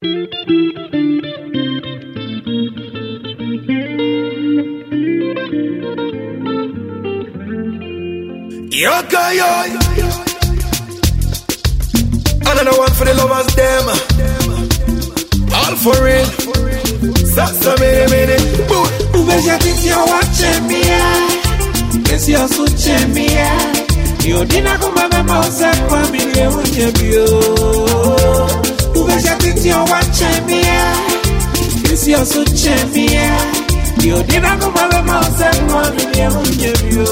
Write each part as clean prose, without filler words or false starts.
Another one for the lovers, them. All for real. Sasa mene. Ubeja titi ya wache mia. Kesi ya suche mia. Yodina kumame mauze kwa mile unye bio. Ubeja titi ya wache mia. Kesi ya suche mia. Yodina kumame mauze kwa mile unye bio.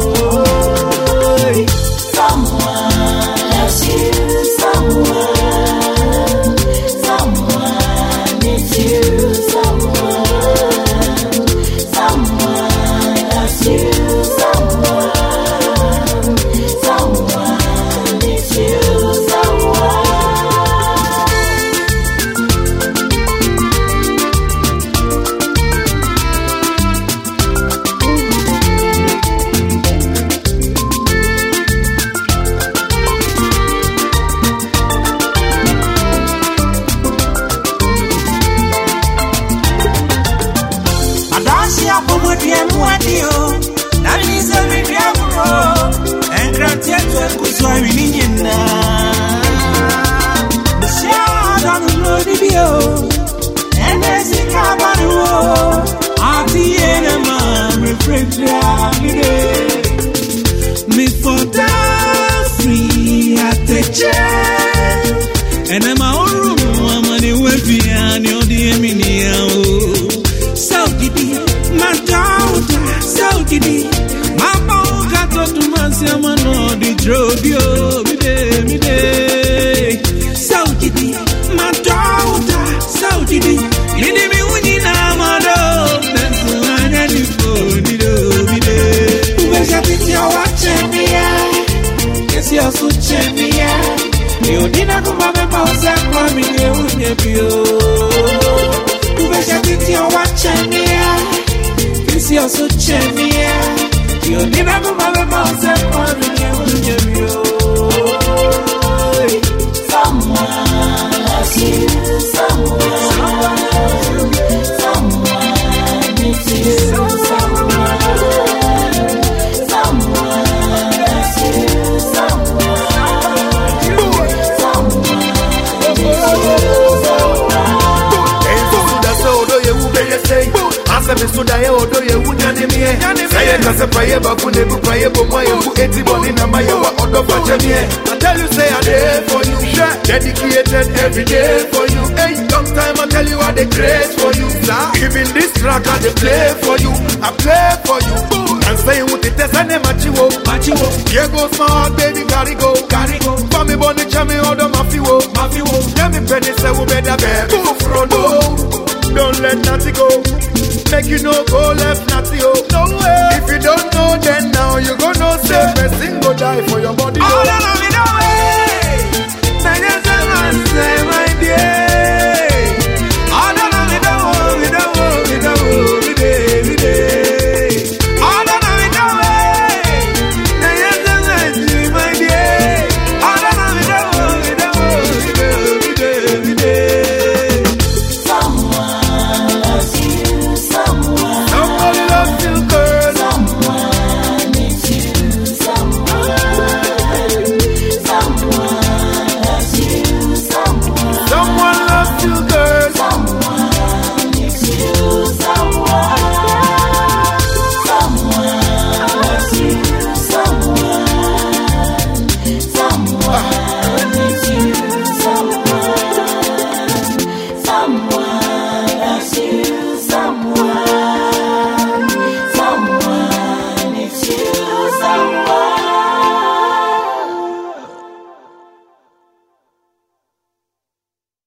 Someone loves you, someone needs you, someone loves you, someone needs you, me for that free at the chair, and I'm our room, I'm on the way behind your DMINIA. So did he, my daughter, so did he, my boy got to my salmon or the drobio, me day. So did he, my daughter, so did he, me when you know my dog, that's why I got you for me. Ubeja watching me, yes, you're so champion. You didn't come back and say, I'm in your nephew. Ubeja watching me, yes, you're so champion. You didn't come back and say, I'm in your nephew. someone loves you, someone needs you, someone loves you, Asemi suda ye odo ye unyane miye. Saye kase praye baku nebu praye bomwa ye bu eti boni na maye wa odo fache miye. I tell you say I dey for you, dedicated every day for you. Hey, long time I tell you I dey grace for you. Even this track I dey play for you, I play for you. And say you the test and machiwo. Here goes my heart, baby, carry go. For me boni chami odo mafiwo. Yeah me penny say we better baby. Don't let nothing go. Make you no go left nothing oh. No way. If you don't know then now you go no say person go die for your body. Oh no, no way. Say my dear.